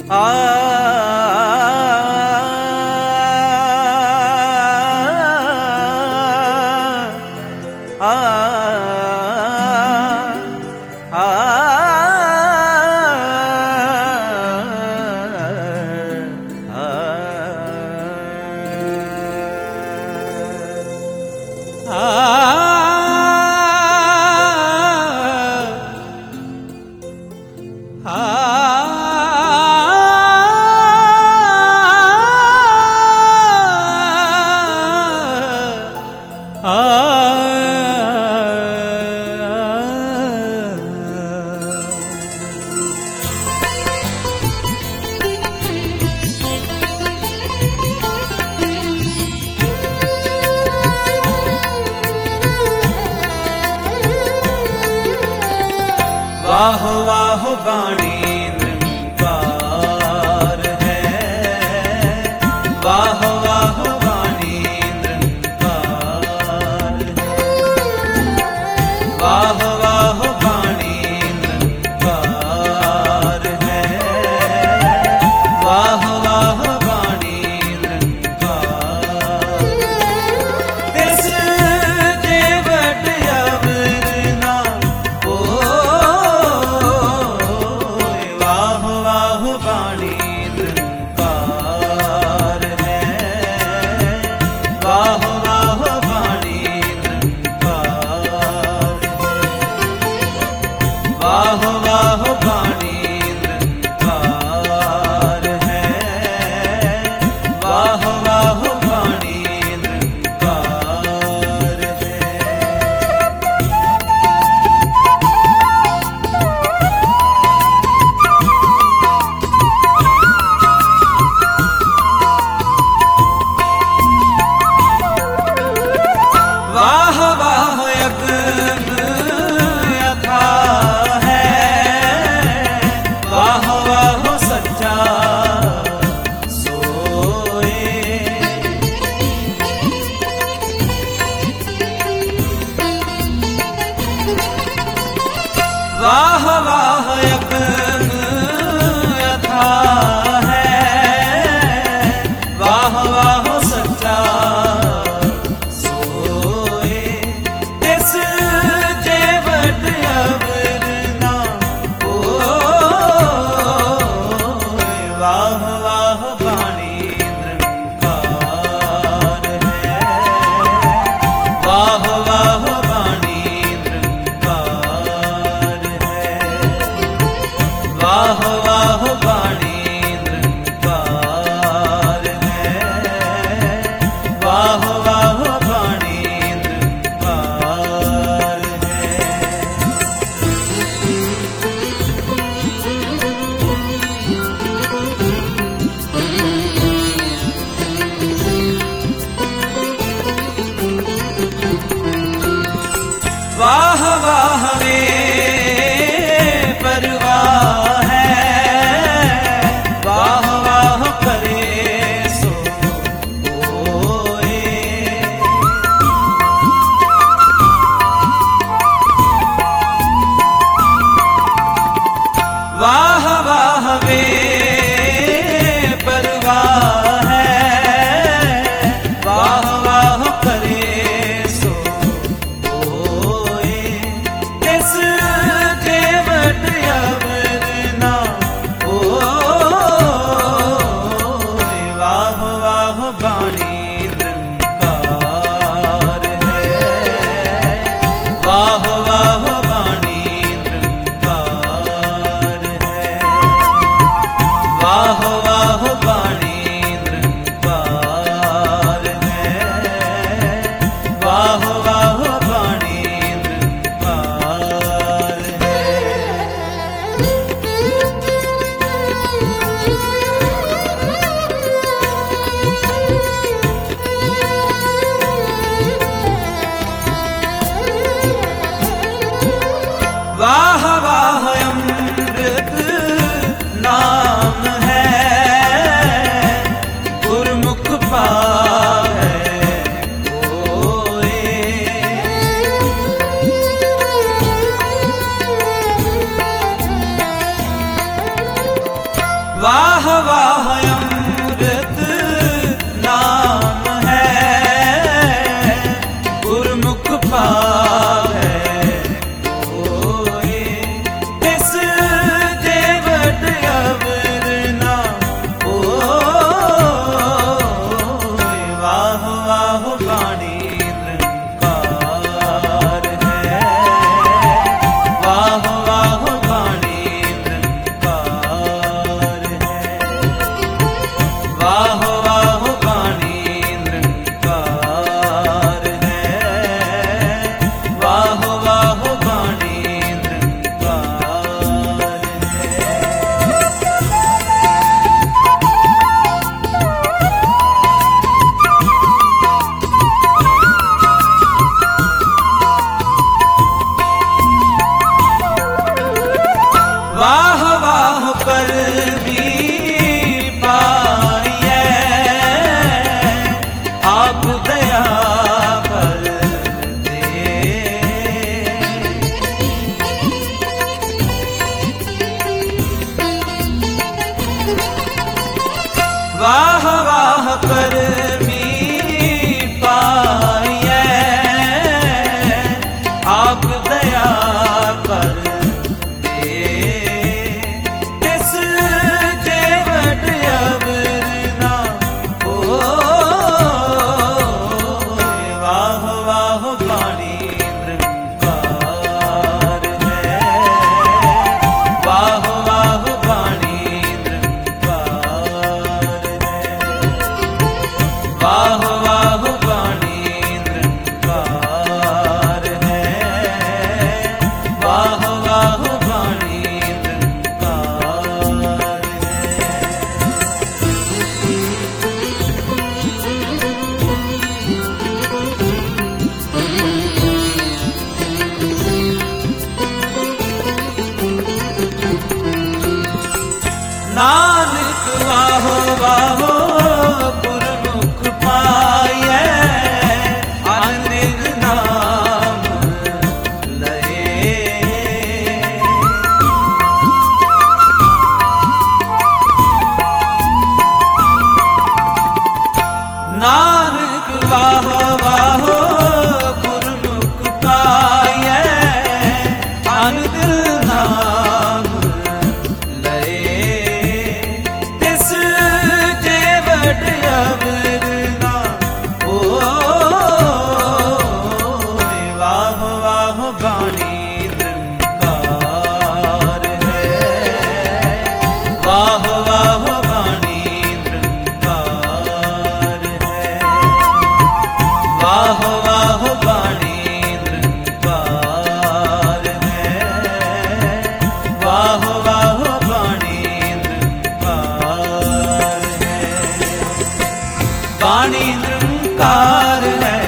वाह वाह वाणी निरंकार है, वाह वाह वाणी निरंकार है, वाह वाह वाणी निरंकार है, वाह वाह वाणी निरंकार। तिस जेवट अवरना वाणी निरंकार है, वाह वाह वाणी निरंकार है, वाह वाह वाणी निरंकार है, वाह वाह वाणी निरंकार है। वाह वाह यज्ञ अथाह है, वाह वाह सच्चा सोए, वाह वाह यज्ञ अथाह है, वाह वाह सच्चा वाह वाह वाणी निरंकार है, वाह वाह वाणी निरंकार है, वाह वाह वाणी निरंकार है, वाह वाह वाणी निरंकार है। वाह वाह वे परवाह है, वाह वाह करे सो होए, वाह वाह वे परवाह है, वाह वाह करे सो वाह वाह वाणी निरंकार है, वाह वाह वाणी निरंकार है। नानक वाहो वाहो गुरमुख पाए, अनिल नाम लए। नानक वाहो वाहो गुरमुख पाए, अनिल नाम वाह वाह वाणी निरंकार है, वाह वाह वाणी निरंकार है, वाह वाह वाणी निरंकार है, वाणी निरंकार है।